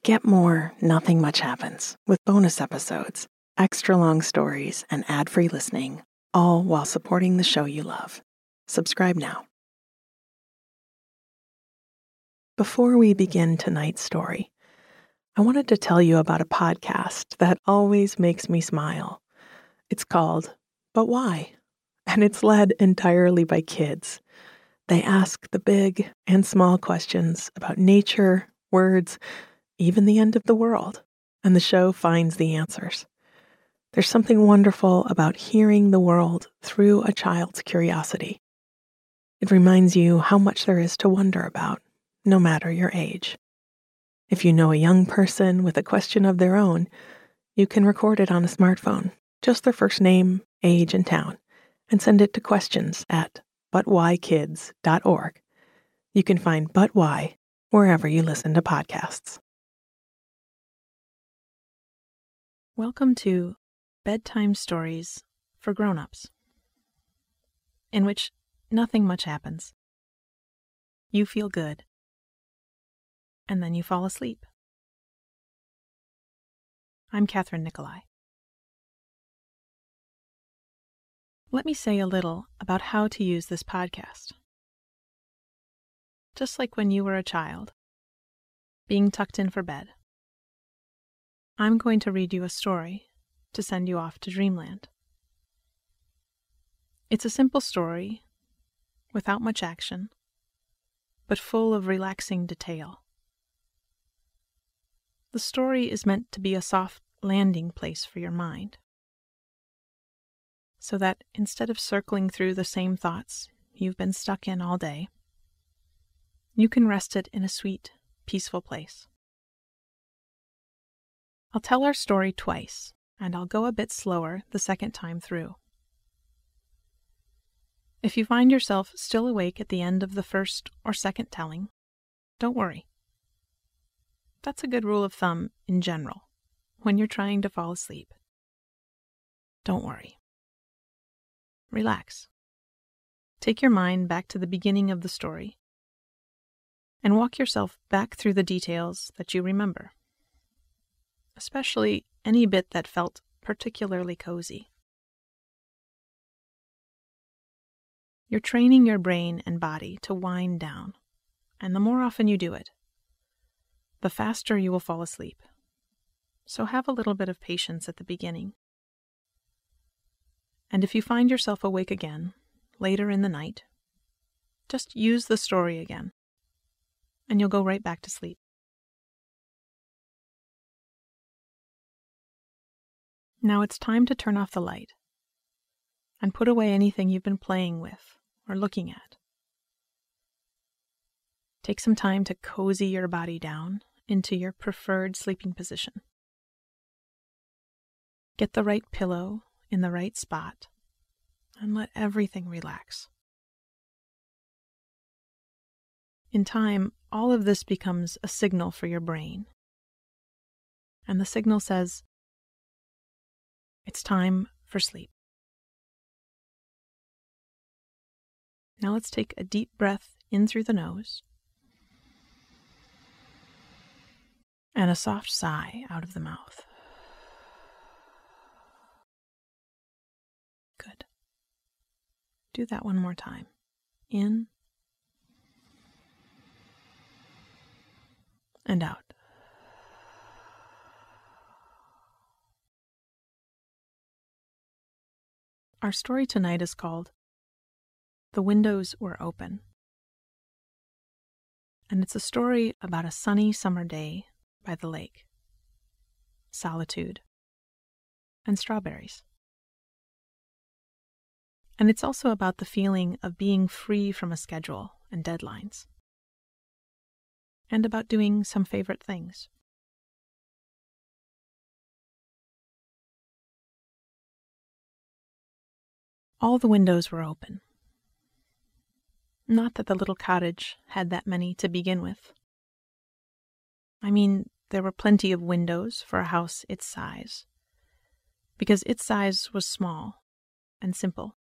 Get more Nothing Much Happens with bonus episodes, extra long stories, and ad-free listening, all while supporting the show you love. Subscribe now. Before we begin tonight's story, I wanted to tell you about a podcast that always makes me smile. It's called But Why? And it's led entirely by kids. They ask the big and small questions about nature, words, even the end of the world, and the show finds the answers. There's something wonderful about hearing the world through a child's curiosity. It reminds you how much there is to wonder about, no matter your age. If you know a young person with a question of their own, you can record it on a smartphone, just their first name, age, and town, and send it to questions@butwhykids.org. You can find But Why wherever you listen to podcasts. Welcome to Bedtime Stories for Grown-Ups, in which nothing much happens. You feel good, and then you fall asleep. I'm Catherine Nicolai. Let me say a little about how to use this podcast. Just like when you were a child, being tucked in for bed, I'm going to read you a story to send you off to dreamland. It's a simple story, without much action, but full of relaxing detail. The story is meant to be a soft landing place for your mind, so that instead of circling through the same thoughts you've been stuck in all day, you can rest it in a sweet, peaceful place. I'll tell our story twice, and I'll go a bit slower the second time through. If you find yourself still awake at the end of the first or second telling, don't worry. That's a good rule of thumb in general when you're trying to fall asleep. Don't worry. Relax. Take your mind back to the beginning of the story and walk yourself back through the details that you remember, especially any bit that felt particularly cozy. You're training your brain and body to wind down, and the more often you do it, the faster you will fall asleep. So have a little bit of patience at the beginning. And if you find yourself awake again, later in the night, just use the story again, and you'll go right back to sleep. Now it's time to turn off the light and put away anything you've been playing with or looking at. Take some time to cozy your body down into your preferred sleeping position. Get the right pillow in the right spot and let everything relax. In time, all of this becomes a signal for your brain. And the signal says, it's time for sleep. Now let's take a deep breath in through the nose and a soft sigh out of the mouth. Good. Do that one more time. In and out. Our story tonight is called The Windows Were Open. And it's a story about a sunny summer day by the lake, solitude, and strawberries. And it's also about the feeling of being free from a schedule and deadlines, and about doing some favorite things. All the windows were open. Not that the little cottage had that many to begin with. I mean, there were plenty of windows for a house its size, because its size was small and simple.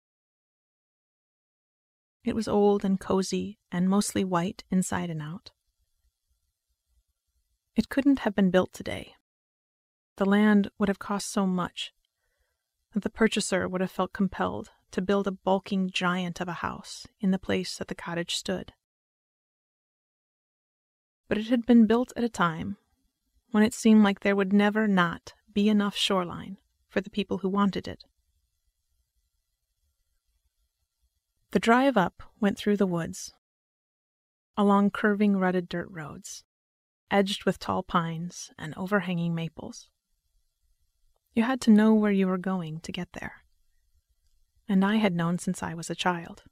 It was old and cozy and mostly white inside and out. It couldn't have been built today. The land would have cost so much that the purchaser would have felt compelled to build a bulking giant of a house in the place that the cottage stood. But it had been built at a time when it seemed like there would never not be enough shoreline for the people who wanted it. The drive up went through the woods, along curving rutted dirt roads, edged with tall pines and overhanging maples. You had to know where you were going to get there, and I had known since I was a child.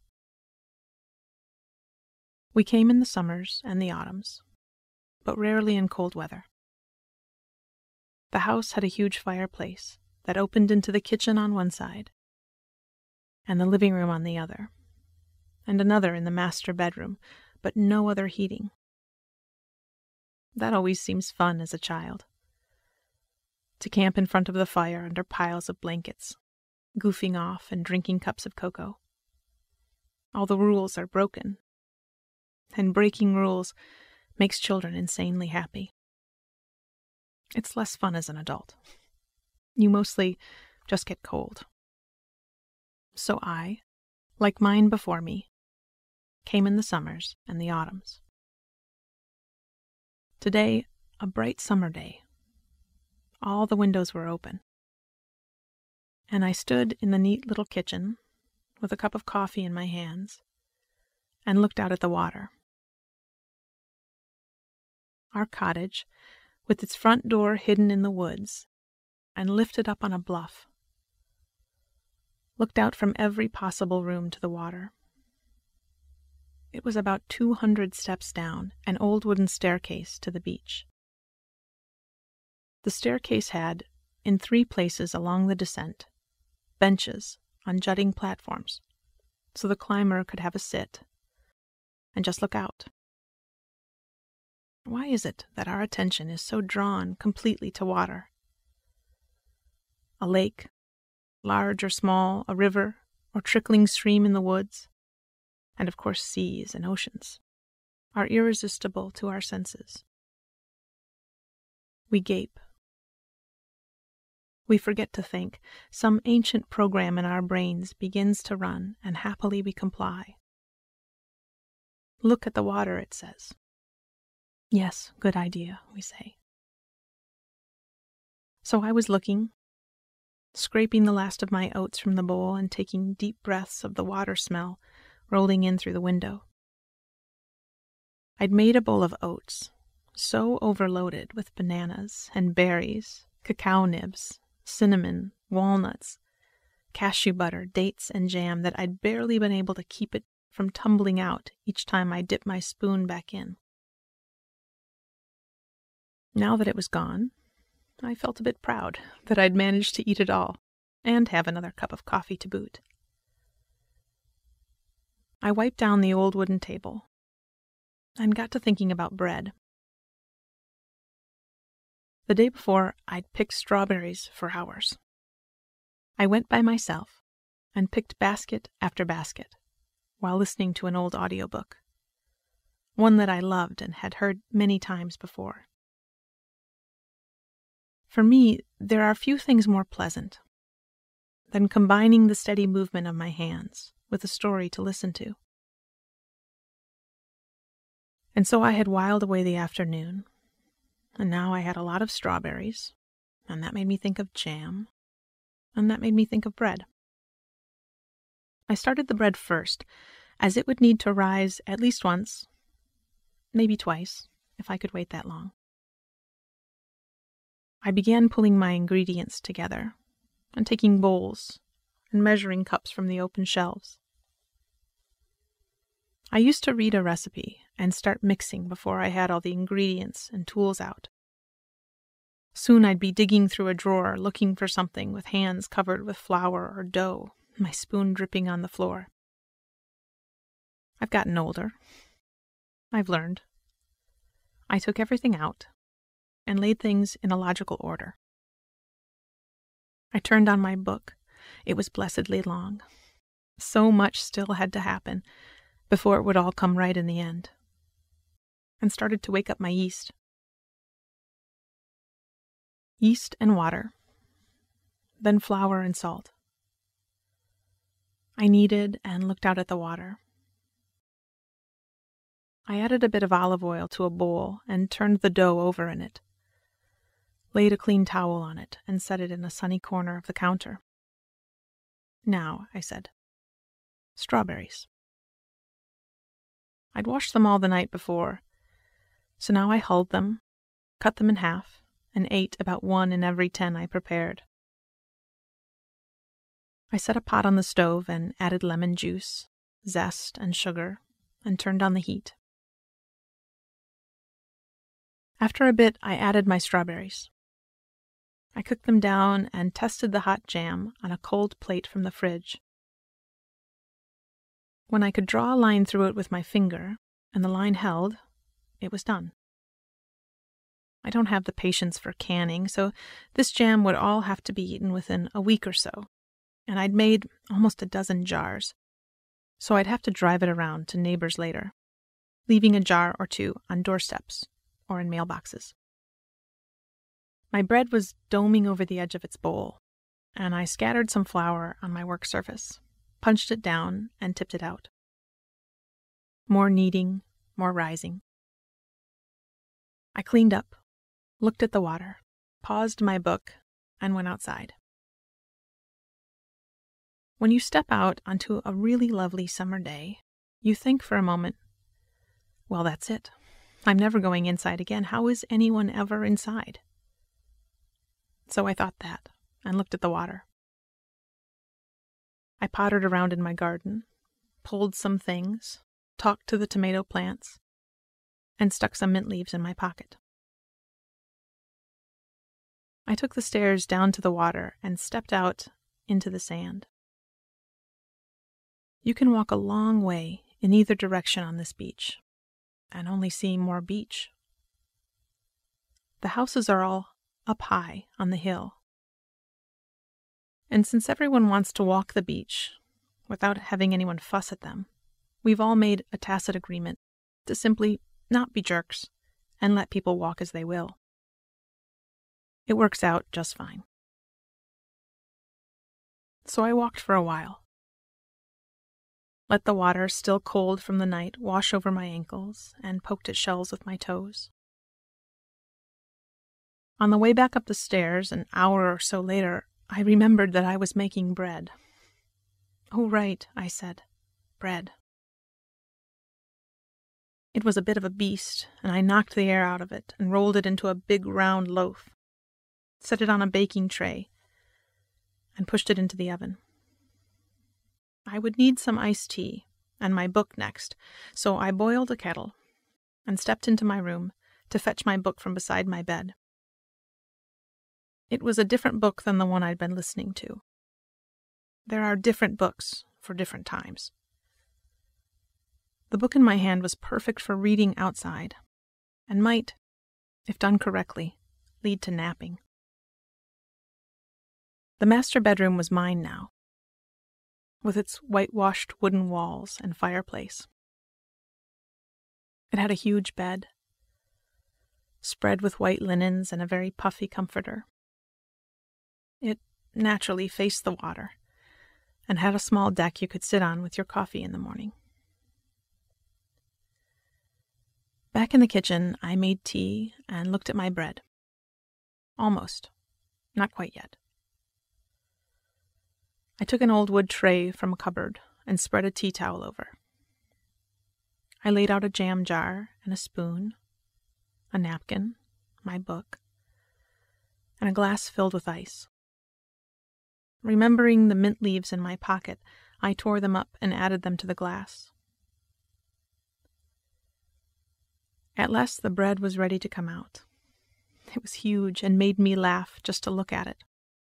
We came in the summers and the autumns, but rarely in cold weather. The house had a huge fireplace that opened into the kitchen on one side, and the living room on the other, and another in the master bedroom, but no other heating. That always seems fun as a child. To camp in front of the fire under piles of blankets, goofing off and drinking cups of cocoa. All the rules are broken, and breaking rules makes children insanely happy. It's less fun as an adult. You mostly just get cold. So I, like mine before me, came in the summers and the autumns. Today, a bright summer day. All the windows were open, and I stood in the neat little kitchen with a cup of coffee in my hands and looked out at the water. Our cottage, with its front door hidden in the woods and lifted up on a bluff, looked out from every possible room to the water. It was about 200 steps down an old wooden staircase to the beach. The staircase had, in 3 places along the descent, benches on jutting platforms, so the climber could have a sit and just look out. Why is it that our attention is so drawn completely to water? A lake, large or small, a river or trickling stream in the woods, and of course seas and oceans, are irresistible to our senses. We gape. We forget to think. Some ancient program in our brains begins to run, and happily we comply. Look at the water, it says. Yes, good idea, we say. So I was looking, scraping the last of my oats from the bowl and taking deep breaths of the water smell rolling in through the window. I'd made a bowl of oats, so overloaded with bananas and berries, cacao nibs, cinnamon, walnuts, cashew butter, dates, and jam that I'd barely been able to keep it from tumbling out each time I dipped my spoon back in. Now that it was gone, I felt a bit proud that I'd managed to eat it all and have another cup of coffee to boot. I wiped down the old wooden table and got to thinking about bread. The day before, I'd picked strawberries for hours. I went by myself and picked basket after basket while listening to an old audiobook, one that I loved and had heard many times before. For me, there are few things more pleasant than combining the steady movement of my hands with a story to listen to. And so I had whiled away the afternoon, and now I had a lot of strawberries, and that made me think of jam, and that made me think of bread. I started the bread first, as it would need to rise at least once, maybe twice, if I could wait that long. I began pulling my ingredients together and taking bowls and measuring cups from the open shelves. I used to read a recipe and start mixing before I had all the ingredients and tools out. Soon I'd be digging through a drawer looking for something with hands covered with flour or dough, my spoon dripping on the floor. I've gotten older. I've learned. I took everything out and laid things in a logical order. I turned on my book. It was blessedly long. So much still had to happen before it would all come right in the end. And started to wake up my yeast. yeast and water, then flour and salt. I kneaded and looked out at the water. I added a bit of olive oil to a bowl and turned the dough over in it, laid a clean towel on it, and set it in a sunny corner of the counter. Now, I said, strawberries. I'd washed them all the night before, so now I hulled them, cut them in half, and ate about 1 in every 10 I prepared. I set a pot on the stove and added lemon juice, zest, and sugar, and turned on the heat. After a bit, I added my strawberries. I cooked them down and tested the hot jam on a cold plate from the fridge. When I could draw a line through it with my finger, and the line held, it was done. I don't have the patience for canning, so this jam would all have to be eaten within a week or so, and I'd made almost a dozen jars, so I'd have to drive it around to neighbors later, leaving a jar or 2 on doorsteps or in mailboxes. My bread was doming over the edge of its bowl, and I scattered some flour on my work surface, punched it down, and tipped it out. More kneading, more rising. I cleaned up, looked at the water, paused my book, and went outside. When you step out onto a really lovely summer day, you think for a moment, well, that's it. I'm never going inside again. How is anyone ever inside? So I thought that, and looked at the water. I pottered around in my garden, pulled some things, talked to the tomato plants, and stuck some mint leaves in my pocket. I took the stairs down to the water and stepped out into the sand. You can walk a long way in either direction on this beach, and only see more beach. The houses are all up high on the hill. And since everyone wants to walk the beach without having anyone fuss at them, we've all made a tacit agreement to simply not be jerks and let people walk as they will. It works out just fine. So I walked for a while. Let the water, still cold from the night, wash over my ankles, and poked at shells with my toes. On the way back up the stairs, an hour or so later, I remembered that I was making bread. Oh, right, I said. Bread. It was a bit of a beast, and I knocked the air out of it and rolled it into a big round loaf, set it on a baking tray, and pushed it into the oven. I would need some iced tea and my book next, so I boiled a kettle and stepped into my room to fetch my book from beside my bed. It was a different book than the one I'd been listening to. There are different books for different times. The book in my hand was perfect for reading outside, and might, if done correctly, lead to napping. The master bedroom was mine now, with its whitewashed wooden walls and fireplace. It had a huge bed, spread with white linens and a very puffy comforter. It naturally faced the water, and had a small deck you could sit on with your coffee in the morning. Back in the kitchen, I made tea and looked at my bread. Almost. Not quite yet. I took an old wood tray from a cupboard and spread a tea towel over. I laid out a jam jar and a spoon, a napkin, my book, and a glass filled with ice. Remembering the mint leaves in my pocket, I tore them up and added them to the glass. At last the bread was ready to come out. It was huge and made me laugh just to look at it.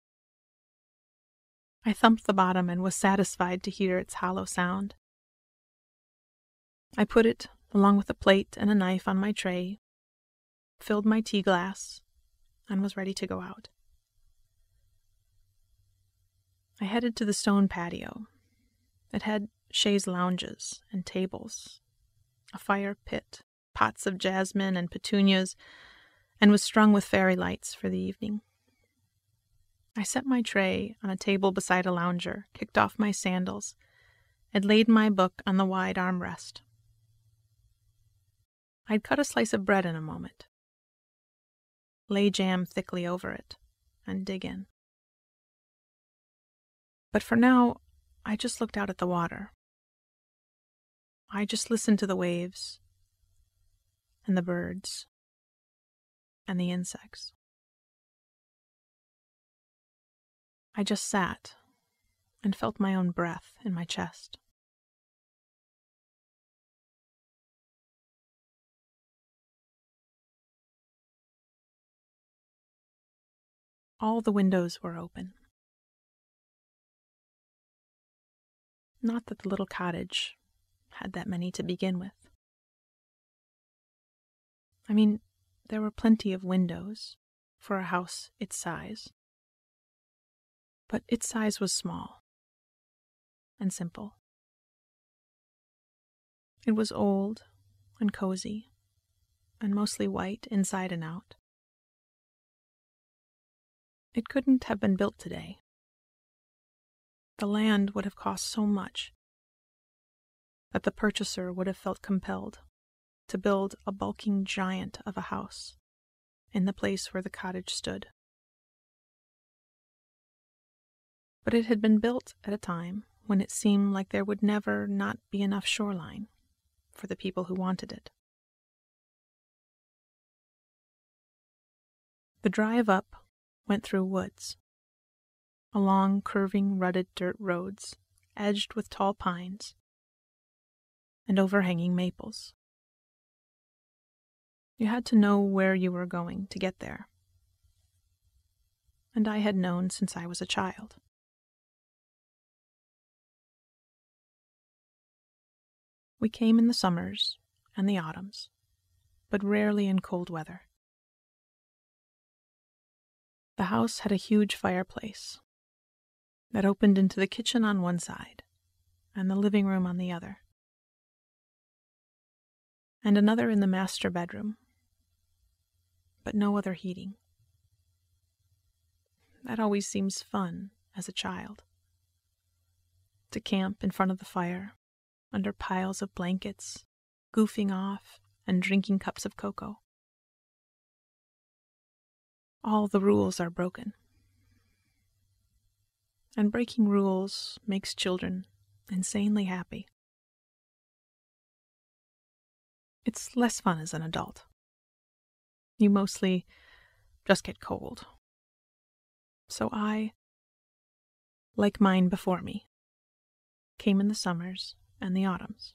I thumped the bottom and was satisfied to hear its hollow sound. I put it, along with a plate and a knife, on my tray, filled my tea glass, and was ready to go out. I headed to the stone patio. It had chaise lounges and tables, a fire pit, pots of jasmine and petunias, and was strung with fairy lights for the evening. I set my tray on a table beside a lounger, kicked off my sandals, and laid my book on the wide armrest. I'd cut a slice of bread in a moment, lay jam thickly over it, and dig in. But for now, I just looked out at the water. I just listened to the waves, and the birds, and the insects. I just sat and felt my own breath in my chest. All the windows were open. Not that the little cottage had that many to begin with. I mean, there were plenty of windows for a house its size. But its size was small and simple. It was old and cozy and mostly white inside and out. It couldn't have been built today. The land would have cost so much that the purchaser would have felt compelled to build a bulking giant of a house in the place where the cottage stood. But it had been built at a time when it seemed like there would never not be enough shoreline for the people who wanted it. The drive up went through woods, along curving rutted dirt roads edged with tall pines and overhanging maples. You had to know where you were going to get there, and I had known since I was a child. We came in the summers and the autumns, but rarely in cold weather. The house had a huge fireplace that opened into the kitchen on one side and the living room on the other, and another in the master bedroom, but no other heating. That always seems fun as a child, to camp in front of the fire, under piles of blankets, goofing off and drinking cups of cocoa. All the rules are broken. And breaking rules makes children insanely happy. It's less fun as an adult. You mostly just get cold. So I, like mine before me, came in the summers and the autumns.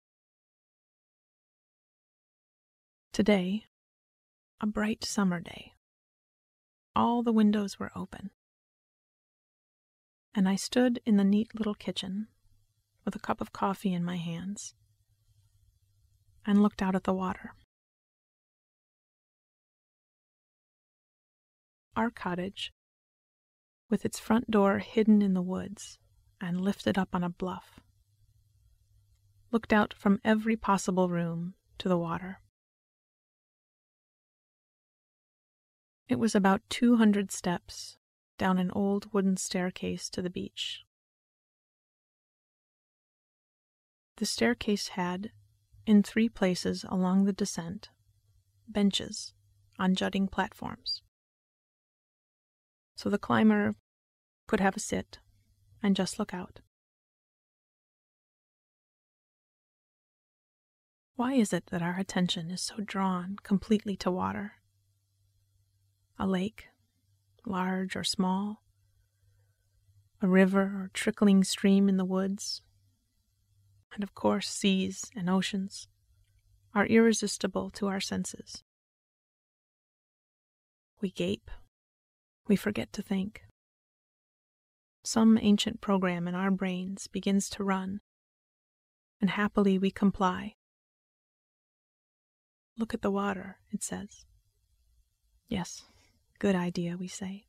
Today, a bright summer day, all the windows were open, and I stood in the neat little kitchen with a cup of coffee in my hands and looked out at the water. Our cottage, with its front door hidden in the woods and lifted up on a bluff, looked out from every possible room to the water. It was about 200 steps down an old wooden staircase to the beach. The staircase had, in 3 places along the descent, benches on jutting platforms, so the climber could have a sit and just look out. Why is it that our attention is so drawn completely to water? A lake, large or small, a river or trickling stream in the woods, and of course seas and oceans are irresistible to our senses. We gape. We forget to think. Some ancient program in our brains begins to run, and happily we comply. Look at the water, it says. Yes, good idea, we say.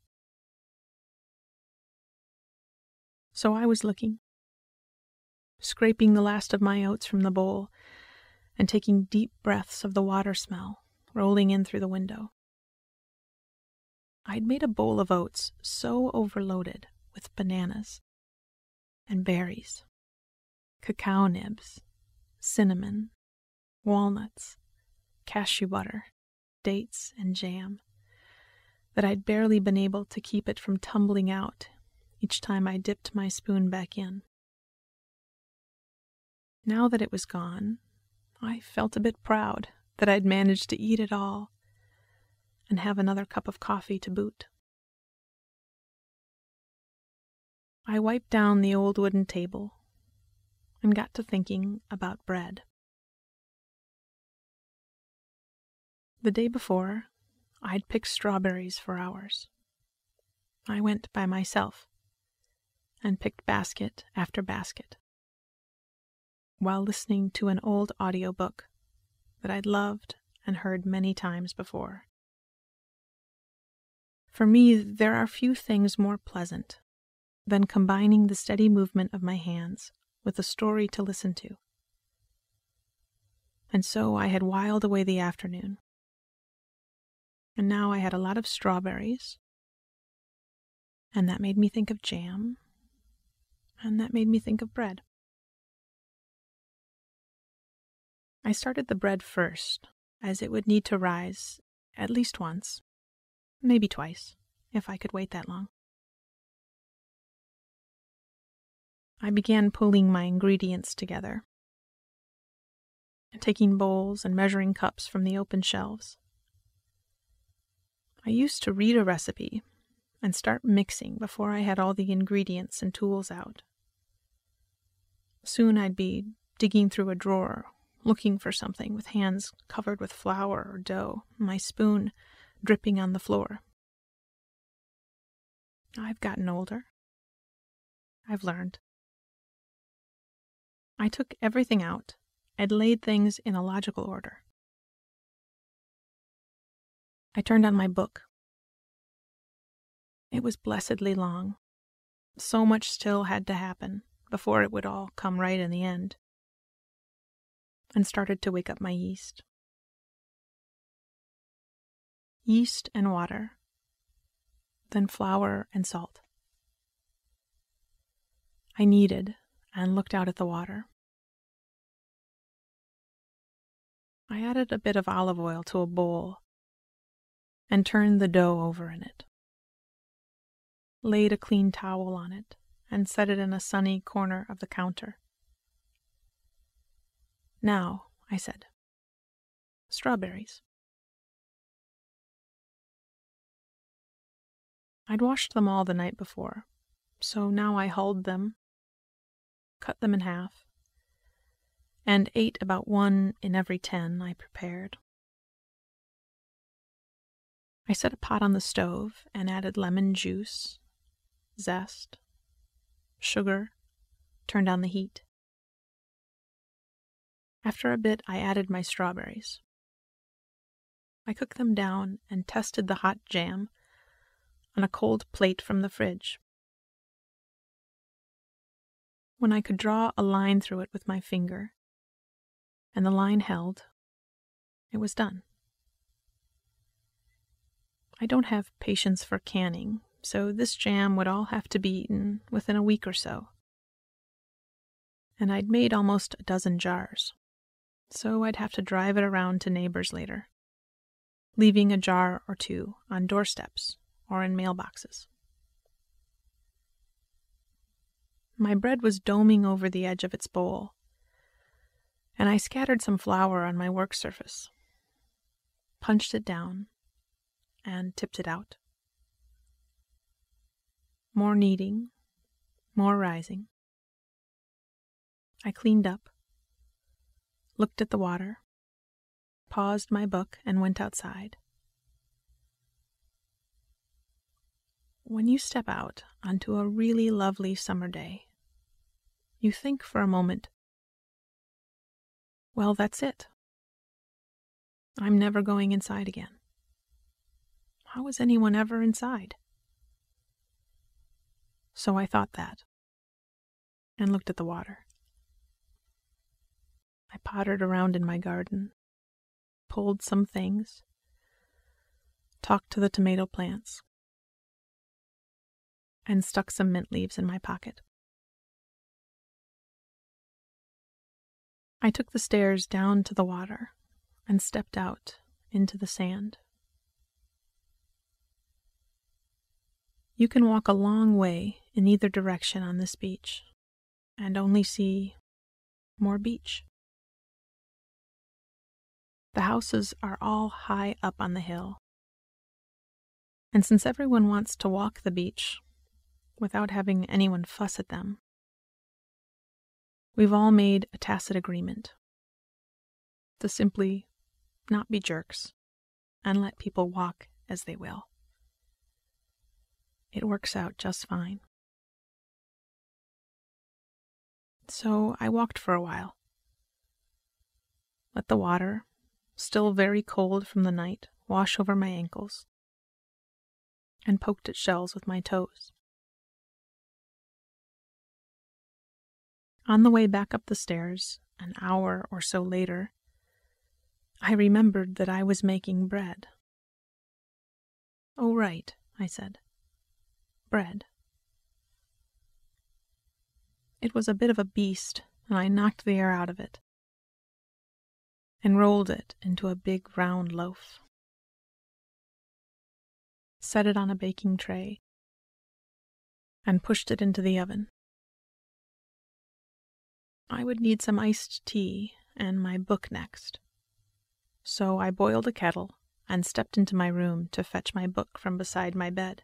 So I was looking, scraping the last of my oats from the bowl and taking deep breaths of the water smell rolling in through the window. I'd made a bowl of oats so overloaded with bananas and berries, cacao nibs, cinnamon, walnuts, cashew butter, dates, and jam that I'd barely been able to keep it from tumbling out each time I dipped my spoon back in. Now that it was gone, I felt a bit proud that I'd managed to eat it all and have another cup of coffee to boot. I wiped down the old wooden table and got to thinking about bread. The day before, I'd picked strawberries for hours. I went by myself and picked basket after basket while listening to an old audiobook that I'd loved and heard many times before. For me, there are few things more pleasant than combining the steady movement of my hands with a story to listen to. And so I had whiled away the afternoon. And now I had a lot of strawberries, and that made me think of jam, and that made me think of bread. I started the bread first, as it would need to rise at least once, maybe twice, if I could wait that long. I began pulling my ingredients together, and taking bowls and measuring cups from the open shelves. I used to read a recipe and start mixing before I had all the ingredients and tools out. Soon I'd be digging through a drawer, looking for something with hands covered with flour or dough, my spoon dripping on the floor. I've gotten older. I've learned. I took everything out and laid things in a logical order. I turned on my book. It was blessedly long. So much still had to happen before it would all come right in the end. And started to wake up my yeast. Yeast and water, then flour and salt. I kneaded and looked out at the water. I added a bit of olive oil to a bowl and turned the dough over in it. Laid a clean towel on it and set it in a sunny corner of the counter. Now, I said, strawberries. I'd washed them all the night before, so now I hulled them, cut them in half, and ate about 1 in every 10 I prepared. I set a pot on the stove and added lemon juice, zest, sugar, turned on the heat. After a bit, I added my strawberries. I cooked them down and tested the hot jam on a cold plate from the fridge. When I could draw a line through it with my finger, and the line held, it was done. I don't have patience for canning, so this jam would all have to be eaten within a week or so. And I'd made almost a dozen jars, so I'd have to drive it around to neighbors later, leaving a jar or two on doorsteps or in mailboxes. My bread was doming over the edge of its bowl, and I scattered some flour on my work surface, punched it down, and tipped it out. More kneading, more rising. I cleaned up, looked at the water, paused my book, and went outside. When you step out onto a really lovely summer day, you think for a moment, well, that's it. I'm never going inside again. How was anyone ever inside? So I thought that, and looked at the water. I pottered around in my garden, pulled some things, talked to the tomato plants, and stuck some mint leaves in my pocket. I took the stairs down to the water and stepped out into the sand. You can walk a long way in either direction on this beach and only see more beach. The houses are all high up on the hill, and since everyone wants to walk the beach without having anyone fuss at them, we've all made a tacit agreement to simply not be jerks and let people walk as they will. It works out just fine. So I walked for a while, let the water, still very cold from the night, wash over my ankles, and poked at shells with my toes. On the way back up the stairs, an hour or so later, I remembered that I was making bread. "Oh, right," I said. "Bread." It was a bit of a beast, and I knocked the air out of it and rolled it into a big round loaf. Set it on a baking tray and pushed it into the oven. I would need some iced tea and my book next, so I boiled a kettle and stepped into my room to fetch my book from beside my bed.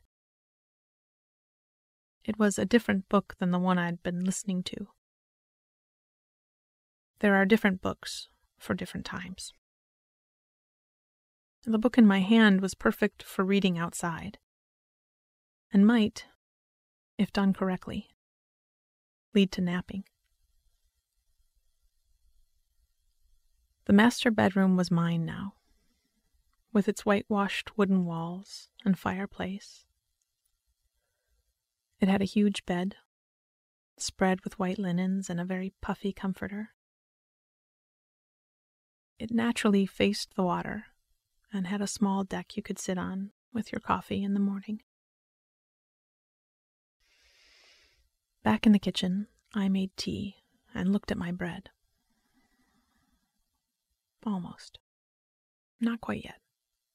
It was a different book than the one I'd been listening to. There are different books for different times. The book in my hand was perfect for reading outside, and might, if done correctly, lead to napping. The master bedroom was mine now, with its whitewashed wooden walls and fireplace. It had a huge bed, spread with white linens and a very puffy comforter. It naturally faced the water and had a small deck you could sit on with your coffee in the morning. Back in the kitchen, I made tea and looked at my bread. Almost. Not quite yet.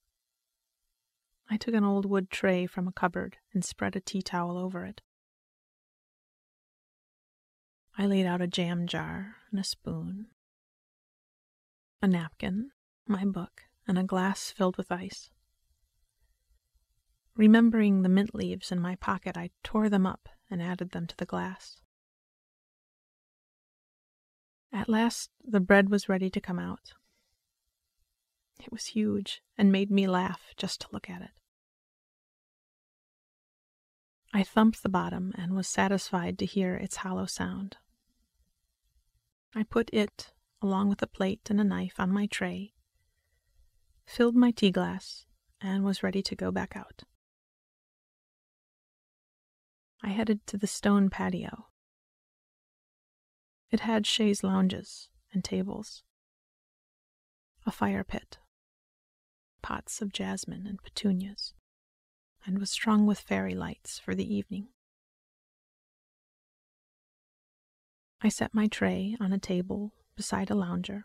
I took an old wood tray from a cupboard and spread a tea towel over it. I laid out a jam jar and a spoon, a napkin, my book, and a glass filled with ice. Remembering the mint leaves in my pocket, I tore them up and added them to the glass. At last, the bread was ready to come out. It was huge and made me laugh just to look at it. I thumped the bottom and was satisfied to hear its hollow sound. I put it, along with a plate and a knife, on my tray, filled my tea glass, and was ready to go back out. I headed to the stone patio. It had chaise lounges and tables, a fire pit, pots of jasmine and petunias, and was strung with fairy lights for the evening. I set my tray on a table beside a lounger,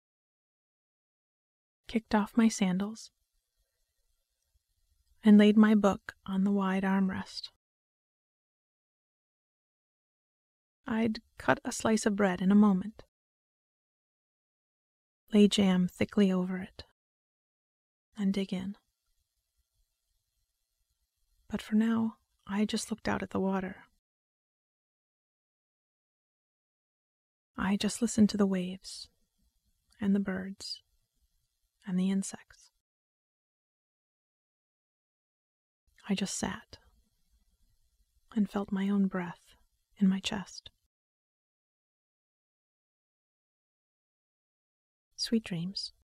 kicked off my sandals, and laid my book on the wide armrest. I'd cut a slice of bread in a moment, lay jam thickly over it, and dig in. But for now, I just looked out at the water. I just listened to the waves, and the birds, and the insects. I just sat and felt my own breath in my chest. Sweet dreams.